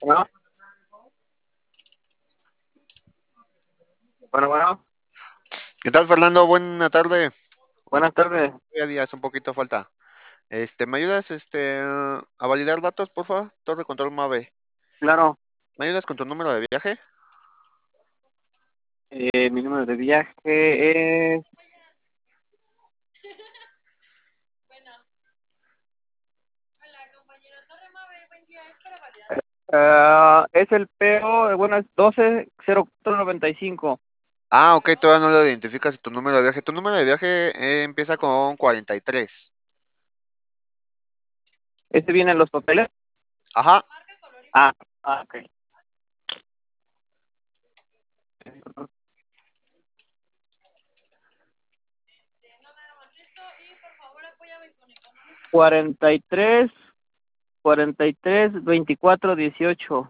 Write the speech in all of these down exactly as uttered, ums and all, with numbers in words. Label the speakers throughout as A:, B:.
A: Bueno, bueno, bueno,
B: ¿Qué tal, Fernando? Buena tarde.
A: buenas tardes.
B: Todavía días, un poquito falta. Este, ¿me ayudas, este, a validar datos, por favor? Torre Control Mave.
A: Claro,
B: ¿Me ayudas con tu número de viaje?
A: eh, mi número de viaje es, ah, es el P O, eh, bueno, es doce cero cuatro noventa y cinco.
B: Ah, ok, todavía no lo identificas tu número de viaje. Tu número de viaje eh, empieza con cuarenta y tres.
A: ¿Este viene en los papeles?
B: Ajá,
A: Ah, ah, ok. cuarenta y tres, cuarenta y tres, veinticuatro, dieciocho.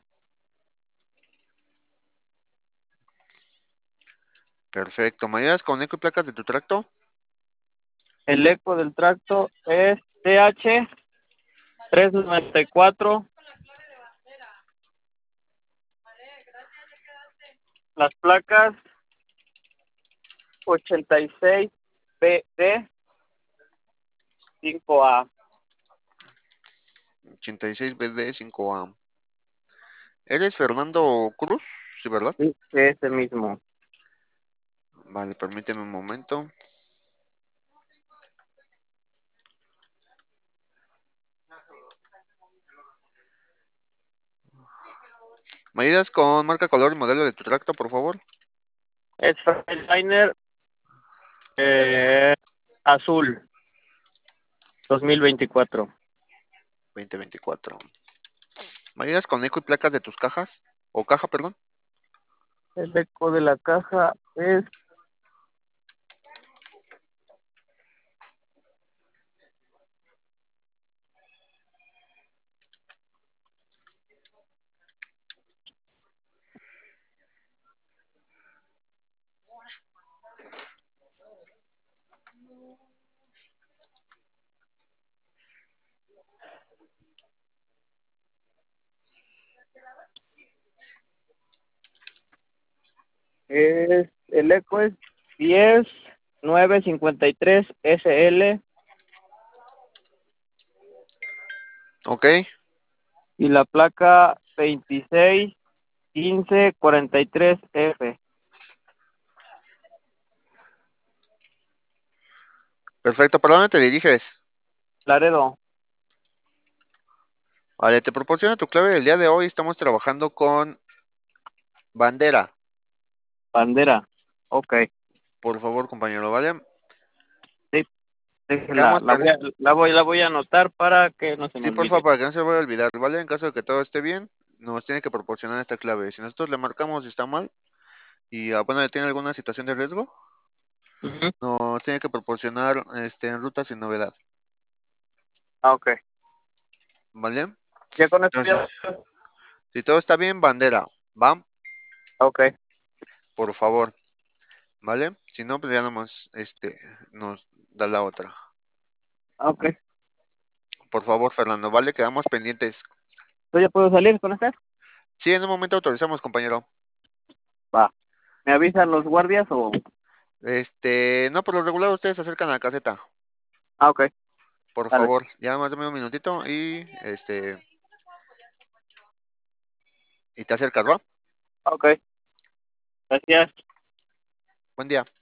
B: perfecto. ¿Me ayudas con eco y placas de tu tracto?
A: El eco del tracto es T H trescientos noventa y cuatro. Las placas ochenta y seis B D cinco A.
B: ochenta y seis B D cinco A. ¿Eres Fernando Cruz? Sí, ¿verdad?
A: Sí, ese mismo.
B: Vale, permíteme un momento. ¿Me ayudas con marca, color y modelo de tu tracto, por favor?
A: Es Freightliner eh, azul dos mil veinticuatro.
B: dos mil veinticuatro. ¿Me ayudas con eco y placas de tus cajas? O caja, perdón.
A: El eco de la caja es Es, el eco es diez nueve cincuenta y tres S L
B: Ok,
A: y la placa veintiséis quince cuarenta y tres F.
B: perfecto. ¿Para dónde te diriges?
A: Laredo,
B: Vale, te proporciono tu clave del día de hoy. Estamos trabajando con bandera.
A: bandera. Ok,
B: Por favor, compañero, ¿vale?
A: sí, déjela.
B: Quedamos
A: La voy
B: pen-
A: a, la voy, la voy a anotar para que no se me
B: Sí, por favor,
A: olvide.
B: para que no se vaya a olvidar, ¿vale? En caso de que todo esté bien, nos tiene que proporcionar esta clave. Si nosotros le marcamos si está mal y ah, bueno, tiene alguna situación de riesgo,
A: Ujú.
B: nos tiene que proporcionar este, en ruta sin novedad,
A: Ah, ok.
B: ¿vale?
A: Ya con esto ya.
B: Entonces, si todo está bien, bandera, ¿va?
A: Ok,
B: Por favor, ¿vale? Si no, pues ya nomás este, nos da la otra.
A: ok.
B: Por favor, Fernando, ¿vale? Quedamos pendientes.
A: ¿Yo ya puedo salir con esta?
B: Sí, en un momento autorizamos, compañero.
A: Va. ¿Me avisan los guardias o...?
B: Este, no, por lo regular ustedes se acercan a la caseta.
A: Ah, ok.
B: Por
A: Dale.
B: favor, ya más dame un minutito y este, y te acercas, ¿va?
A: Ok. Gracias.
B: Buen día.